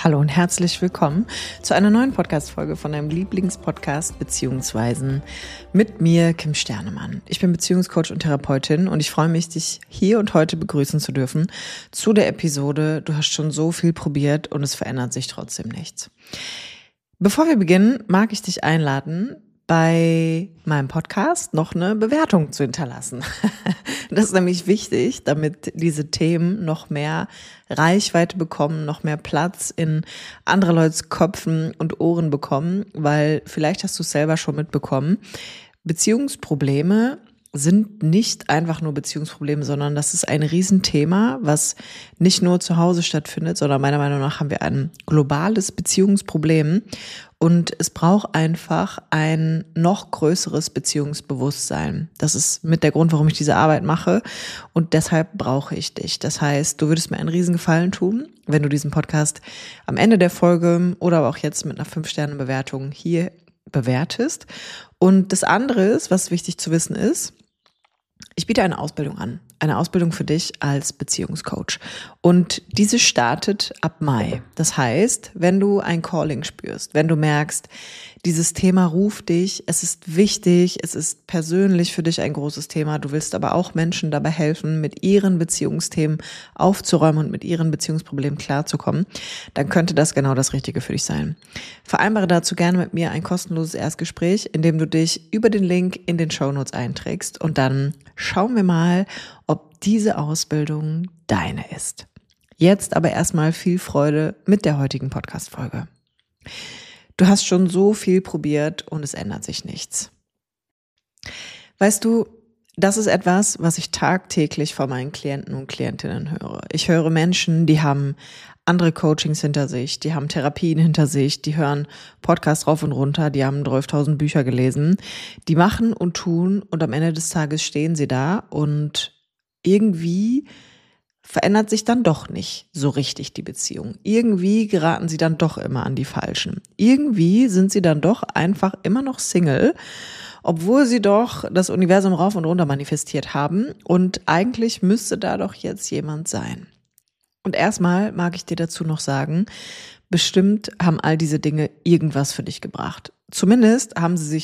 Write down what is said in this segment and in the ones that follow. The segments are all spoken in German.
Hallo und herzlich willkommen zu einer neuen Podcast-Folge von deinem Lieblingspodcast Beziehungsweisen mit mir, Kim Sternemann. Ich bin Beziehungscoach und Therapeutin und ich freue mich, dich hier und heute begrüßen zu dürfen zu der Episode Du hast schon so viel probiert und es verändert sich trotzdem nichts. Bevor wir beginnen, mag ich dich einladen, bei meinem Podcast noch eine Bewertung zu hinterlassen. Das ist nämlich wichtig, damit diese Themen noch mehr Reichweite bekommen, noch mehr Platz in andere Leute's Köpfen und Ohren bekommen, weil vielleicht hast du es selber schon mitbekommen. Beziehungsprobleme sind nicht einfach nur Beziehungsprobleme, sondern das ist ein Riesenthema, was nicht nur zu Hause stattfindet, sondern meiner Meinung nach haben wir ein globales Beziehungsproblem und es braucht einfach ein noch größeres Beziehungsbewusstsein. Das ist mit der Grund, warum ich diese Arbeit mache und deshalb brauche ich dich. Das heißt, du würdest mir einen Riesengefallen tun, wenn du diesen Podcast am Ende der Folge oder aber auch jetzt mit einer 5-Sterne-Bewertung hier bewertest. Und das andere ist, was wichtig zu wissen ist, ich biete eine Ausbildung an, eine Ausbildung für dich als Beziehungscoach. Und diese startet ab Mai. Das heißt, wenn du ein Calling spürst, wenn du merkst, dieses Thema ruft dich, es ist wichtig, es ist persönlich für dich ein großes Thema, du willst aber auch Menschen dabei helfen, mit ihren Beziehungsthemen aufzuräumen und mit ihren Beziehungsproblemen klarzukommen, dann könnte das genau das Richtige für dich sein. Vereinbare dazu gerne mit mir ein kostenloses Erstgespräch, in dem du dich über den Link in den Shownotes einträgst und dann schauen wir mal, ob diese Ausbildung deine ist. Jetzt aber erstmal viel Freude mit der heutigen Podcast-Folge. Du hast schon so viel probiert und es ändert sich nichts. Weißt du, das ist etwas, was ich tagtäglich von meinen Klienten und Klientinnen höre. Ich höre Menschen, die haben andere Coachings hinter sich, die haben Therapien hinter sich, die hören Podcasts rauf und runter, die haben 12.000 Bücher gelesen, die machen und tun und am Ende des Tages stehen sie da und irgendwie verändert sich dann doch nicht so richtig die Beziehung. Irgendwie geraten sie dann doch immer an die Falschen. Irgendwie sind sie dann doch einfach immer noch Single, obwohl sie doch das Universum rauf und runter manifestiert haben und eigentlich müsste da doch jetzt jemand sein. Und erstmal mag ich dir dazu noch sagen, bestimmt haben all diese Dinge irgendwas für dich gebracht. Zumindest haben sie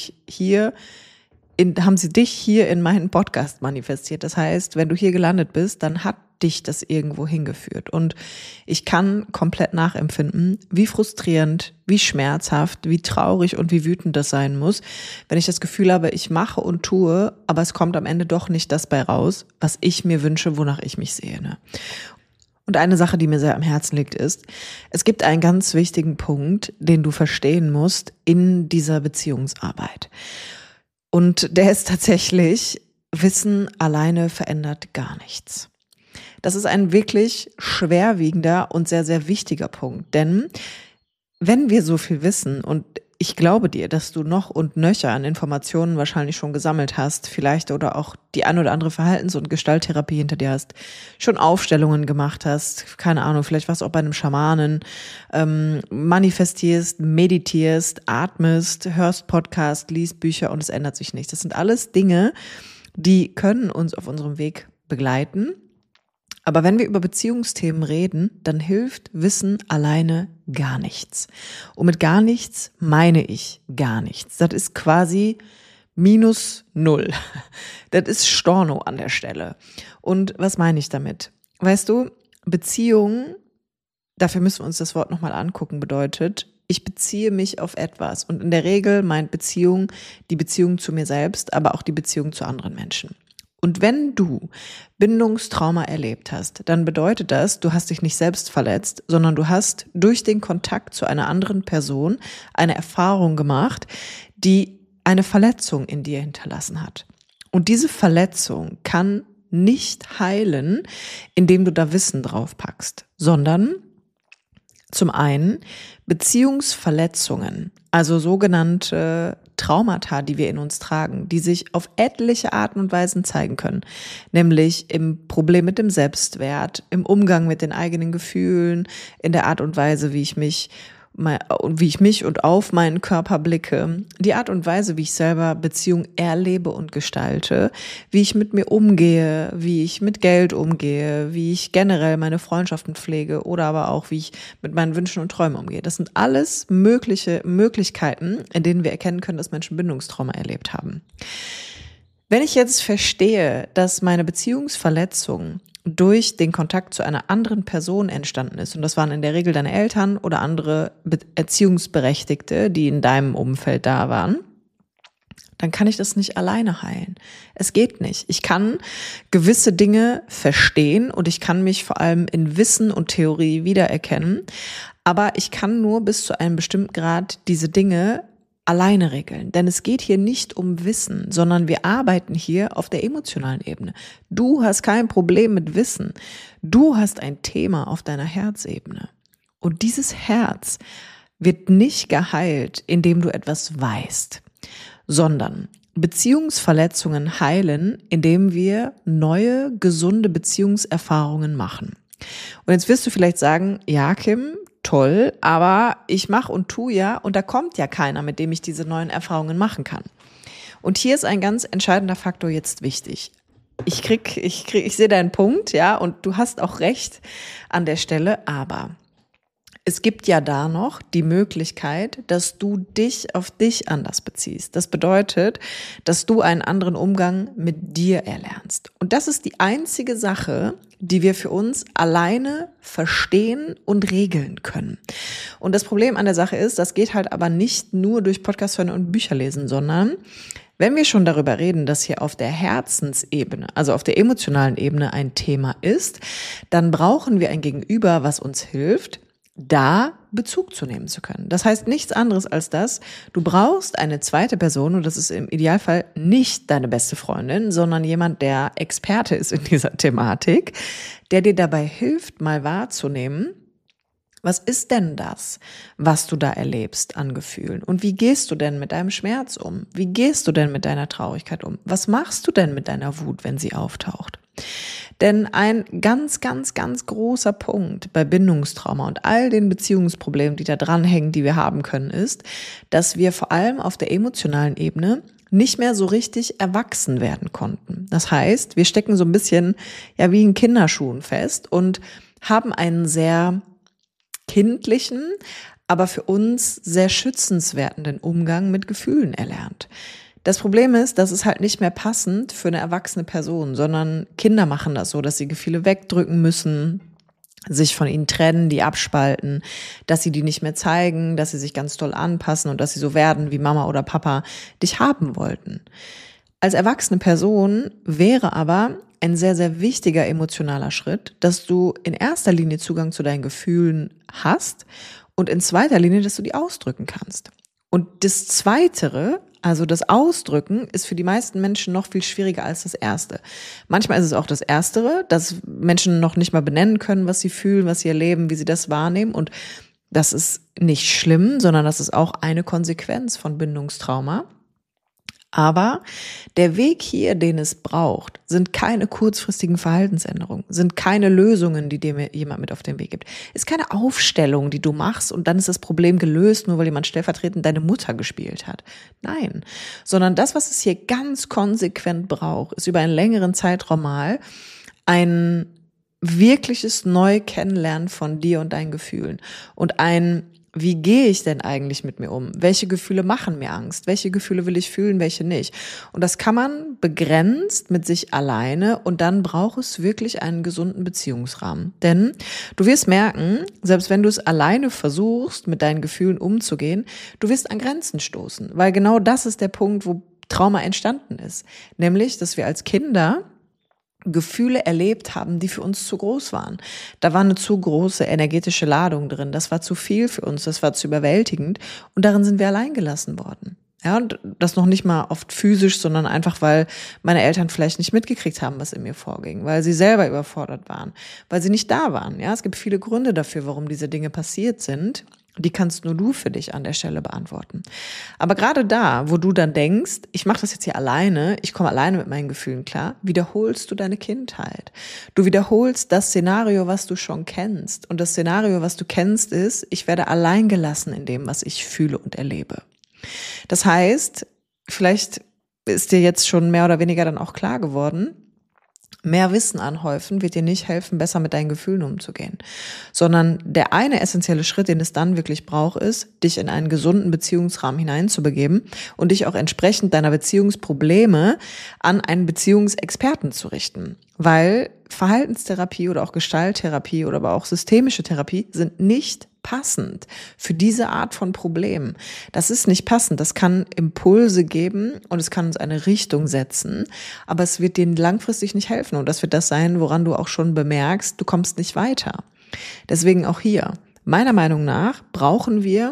dich hier in meinen Podcast manifestiert. Das heißt, wenn du hier gelandet bist, dann hat dich das irgendwo hingeführt. Und ich kann komplett nachempfinden, wie frustrierend, wie schmerzhaft, wie traurig und wie wütend das sein muss, wenn ich das Gefühl habe, ich mache und tue, aber es kommt am Ende doch nicht das bei raus, was ich mir wünsche, wonach ich mich sehne. Und eine Sache, die mir sehr am Herzen liegt, ist, es gibt einen ganz wichtigen Punkt, den du verstehen musst in dieser Beziehungsarbeit. Und der ist tatsächlich, Wissen alleine verändert gar nichts. Das ist ein wirklich schwerwiegender und sehr, sehr wichtiger Punkt. Denn wenn wir so viel wissen, und ich glaube dir, dass du noch und nöcher an Informationen wahrscheinlich schon gesammelt hast, vielleicht oder auch die ein oder andere Verhaltens- und Gestalttherapie hinter dir hast, schon Aufstellungen gemacht hast, keine Ahnung, vielleicht warst du auch bei einem Schamanen, manifestierst, meditierst, atmest, hörst Podcast, liest Bücher und es ändert sich nichts. Das sind alles Dinge, die können uns auf unserem Weg begleiten. Aber wenn wir über Beziehungsthemen reden, dann hilft Wissen alleine gar nichts. Und mit gar nichts meine ich gar nichts. Das ist quasi -0. Das ist Storno an der Stelle. Und was meine ich damit? Weißt du, Beziehung, dafür müssen wir uns das Wort nochmal angucken, bedeutet, ich beziehe mich auf etwas. Und in der Regel meint Beziehung die Beziehung zu mir selbst, aber auch die Beziehung zu anderen Menschen. Und wenn du Bindungstrauma erlebt hast, dann bedeutet das, du hast dich nicht selbst verletzt, sondern du hast durch den Kontakt zu einer anderen Person eine Erfahrung gemacht, die eine Verletzung in dir hinterlassen hat. Und diese Verletzung kann nicht heilen, indem du da Wissen drauf packst, sondern zum einen Beziehungsverletzungen, also sogenannte Traumata, die wir in uns tragen, die sich auf etliche Arten und Weisen zeigen können, nämlich im Problem mit dem Selbstwert, im Umgang mit den eigenen Gefühlen, in der Art und Weise, wie ich mich wie ich mich und auf meinen Körper blicke, die Art und Weise, wie ich selber Beziehung erlebe und gestalte, wie ich mit mir umgehe, wie ich mit Geld umgehe, wie ich generell meine Freundschaften pflege oder aber auch, wie ich mit meinen Wünschen und Träumen umgehe. Das sind alles mögliche Möglichkeiten, in denen wir erkennen können, dass Menschen Bindungstrauma erlebt haben. Wenn ich jetzt verstehe, dass meine Beziehungsverletzung durch den Kontakt zu einer anderen Person entstanden ist, und das waren in der Regel deine Eltern oder andere Erziehungsberechtigte, die in deinem Umfeld da waren, dann kann ich das nicht alleine heilen. Es geht nicht. Ich kann gewisse Dinge verstehen und ich kann mich vor allem in Wissen und Theorie wiedererkennen, aber ich kann nur bis zu einem bestimmten Grad diese Dinge alleine regeln. Denn es geht hier nicht um Wissen, sondern wir arbeiten hier auf der emotionalen Ebene. Du hast kein Problem mit Wissen. Du hast ein Thema auf deiner Herzebene. Und dieses Herz wird nicht geheilt, indem du etwas weißt, sondern Beziehungsverletzungen heilen, indem wir neue, gesunde Beziehungserfahrungen machen. Und jetzt wirst du vielleicht sagen, ja, Kim, toll, aber ich mache und tue ja und da kommt ja keiner, mit dem ich diese neuen Erfahrungen machen kann. Und hier ist ein ganz entscheidender Faktor jetzt wichtig. Ich sehe deinen Punkt, ja, und du hast auch recht an der Stelle, aber es gibt ja da noch die Möglichkeit, dass du dich auf dich anders beziehst. Das bedeutet, dass du einen anderen Umgang mit dir erlernst. Und das ist die einzige Sache, die wir für uns alleine verstehen und regeln können. Und das Problem an der Sache ist, das geht halt aber nicht nur durch Podcast hören und Bücher lesen, sondern wenn wir schon darüber reden, dass hier auf der Herzensebene, also auf der emotionalen Ebene ein Thema ist, dann brauchen wir ein Gegenüber, was uns hilft, da Bezug zu nehmen zu können. Das heißt nichts anderes als das, du brauchst eine zweite Person und das ist im Idealfall nicht deine beste Freundin, sondern jemand, der Experte ist in dieser Thematik, der dir dabei hilft, mal wahrzunehmen, was ist denn das, was du da erlebst an Gefühlen? Und wie gehst du denn mit deinem Schmerz um? Wie gehst du denn mit deiner Traurigkeit um? Was machst du denn mit deiner Wut, wenn sie auftaucht? Denn ein ganz, ganz, ganz großer Punkt bei Bindungstrauma und all den Beziehungsproblemen, die da dranhängen, die wir haben können, ist, dass wir vor allem auf der emotionalen Ebene nicht mehr so richtig erwachsen werden konnten. Das heißt, wir stecken so ein bisschen ja wie in Kinderschuhen fest und haben einen sehr kindlichen, aber für uns sehr schützenswerten Umgang mit Gefühlen erlernt. Das Problem ist, das ist halt nicht mehr passend für eine erwachsene Person, sondern Kinder machen das so, dass sie Gefühle wegdrücken müssen, sich von ihnen trennen, die abspalten, dass sie die nicht mehr zeigen, dass sie sich ganz doll anpassen und dass sie so werden, wie Mama oder Papa dich haben wollten. Als erwachsene Person wäre aber ein sehr, sehr wichtiger emotionaler Schritt, dass du in erster Linie Zugang zu deinen Gefühlen hast und in zweiter Linie, dass du die ausdrücken kannst. Und das Zweitere, also das Ausdrücken, ist für die meisten Menschen noch viel schwieriger als das Erste. Manchmal ist es auch das Erstere, dass Menschen noch nicht mal benennen können, was sie fühlen, was sie erleben, wie sie das wahrnehmen. Und das ist nicht schlimm, sondern das ist auch eine Konsequenz von Bindungstrauma. Aber der Weg hier, den es braucht, sind keine kurzfristigen Verhaltensänderungen, sind keine Lösungen, die dir jemand mit auf den Weg gibt. Ist keine Aufstellung, die du machst und dann ist das Problem gelöst, nur weil jemand stellvertretend deine Mutter gespielt hat. Nein, sondern das, was es hier ganz konsequent braucht, ist über einen längeren Zeitraum mal ein wirkliches Neu-Kennenlernen von dir und deinen Gefühlen und wie gehe ich denn eigentlich mit mir um? Welche Gefühle machen mir Angst? Welche Gefühle will ich fühlen, welche nicht? Und das kann man begrenzt mit sich alleine und dann braucht es wirklich einen gesunden Beziehungsrahmen. Denn du wirst merken, selbst wenn du es alleine versuchst, mit deinen Gefühlen umzugehen, du wirst an Grenzen stoßen. Weil genau das ist der Punkt, wo Trauma entstanden ist. Nämlich, dass wir als Kinder Gefühle erlebt haben, die für uns zu groß waren. Da war eine zu große energetische Ladung drin. Das war zu viel für uns, das war zu überwältigend und darin sind wir allein gelassen worden. Ja, und das noch nicht mal oft physisch, sondern einfach, weil meine Eltern vielleicht nicht mitgekriegt haben, was in mir vorging, weil sie selber überfordert waren, weil sie nicht da waren. Ja, es gibt viele Gründe dafür, warum diese Dinge passiert sind. Die kannst nur du für dich an der Stelle beantworten. Aber gerade da, wo du dann denkst, ich mache das jetzt hier alleine, ich komme alleine mit meinen Gefühlen klar, wiederholst du deine Kindheit. Du wiederholst das Szenario, was du schon kennst. Und das Szenario, was du kennst, ist, ich werde allein gelassen in dem, was ich fühle und erlebe. Das heißt, vielleicht ist dir jetzt schon mehr oder weniger dann auch klar geworden, mehr Wissen anhäufen wird dir nicht helfen, besser mit deinen Gefühlen umzugehen, sondern der eine essentielle Schritt, den es dann wirklich braucht, ist, dich in einen gesunden Beziehungsrahmen hineinzubegeben und dich auch entsprechend deiner Beziehungsprobleme an einen Beziehungsexperten zu richten, weil Verhaltenstherapie oder auch Gestalttherapie oder aber auch systemische Therapie sind nicht passend für diese Art von Problemen. Das ist nicht passend. Das kann Impulse geben und es kann uns eine Richtung setzen, aber es wird dir langfristig nicht helfen. Und das wird das sein, woran du auch schon bemerkst, du kommst nicht weiter. Deswegen auch hier. Meiner Meinung nach brauchen wir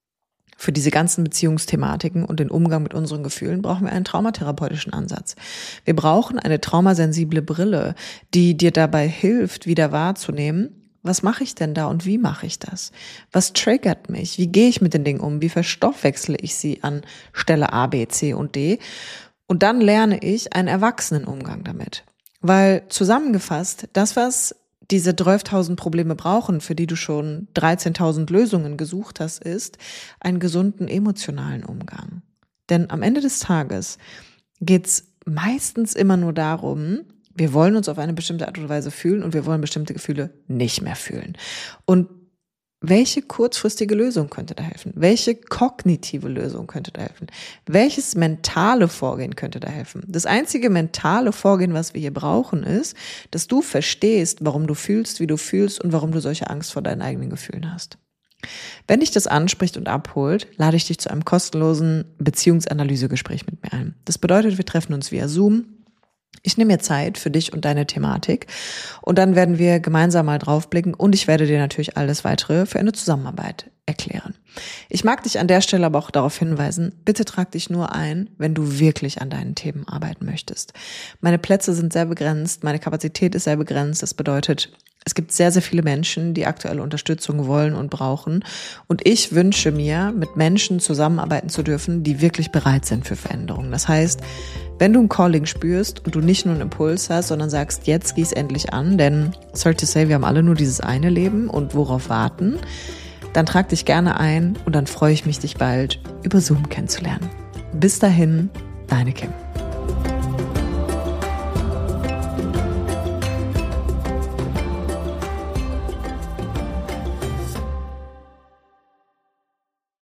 für diese ganzen Beziehungsthematiken und den Umgang mit unseren Gefühlen brauchen wir einen traumatherapeutischen Ansatz. Wir brauchen eine traumasensible Brille, die dir dabei hilft, wieder wahrzunehmen, was mache ich denn da und wie mache ich das? Was triggert mich? Wie gehe ich mit den Dingen um? Wie verstoffwechsle ich sie an Stelle A, B, C und D? Und dann lerne ich einen Erwachsenenumgang damit. Weil zusammengefasst, das, was diese 12.000 Probleme brauchen, für die du schon 13.000 Lösungen gesucht hast, ist einen gesunden emotionalen Umgang. Denn am Ende des Tages geht's meistens immer nur darum, wir wollen uns auf eine bestimmte Art und Weise fühlen und wir wollen bestimmte Gefühle nicht mehr fühlen. Und welche kurzfristige Lösung könnte da helfen? Welche kognitive Lösung könnte da helfen? Welches mentale Vorgehen könnte da helfen? Das einzige mentale Vorgehen, was wir hier brauchen, ist, dass du verstehst, warum du fühlst, wie du fühlst und warum du solche Angst vor deinen eigenen Gefühlen hast. Wenn dich das anspricht und abholt, lade ich dich zu einem kostenlosen Beziehungsanalysegespräch mit mir ein. Das bedeutet, wir treffen uns via Zoom. Ich nehme mir Zeit für dich und deine Thematik und dann werden wir gemeinsam mal draufblicken und ich werde dir natürlich alles weitere für eine Zusammenarbeit erklären. Ich mag dich an der Stelle aber auch darauf hinweisen, bitte trag dich nur ein, wenn du wirklich an deinen Themen arbeiten möchtest. Meine Plätze sind sehr begrenzt, meine Kapazität ist sehr begrenzt, das bedeutet, es gibt sehr, sehr viele Menschen, die aktuelle Unterstützung wollen und brauchen. Und ich wünsche mir, mit Menschen zusammenarbeiten zu dürfen, die wirklich bereit sind für Veränderungen. Das heißt, wenn du ein Calling spürst und du nicht nur einen Impuls hast, sondern sagst, jetzt geh's endlich an, denn sorry to say, wir haben alle nur dieses eine Leben und worauf warten, dann trag dich gerne ein und dann freue ich mich, dich bald über Zoom kennenzulernen. Bis dahin, deine Kim.